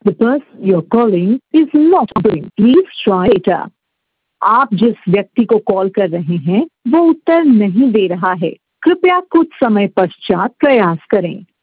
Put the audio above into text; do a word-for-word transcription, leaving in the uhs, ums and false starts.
The person you're calling is not answering. Please try later. आप जिस व्यक्ति को कॉल कर रहे हैं वो उत्तर नहीं दे रहा है। कृपया कुछ समय पश्चात प्रयास करें।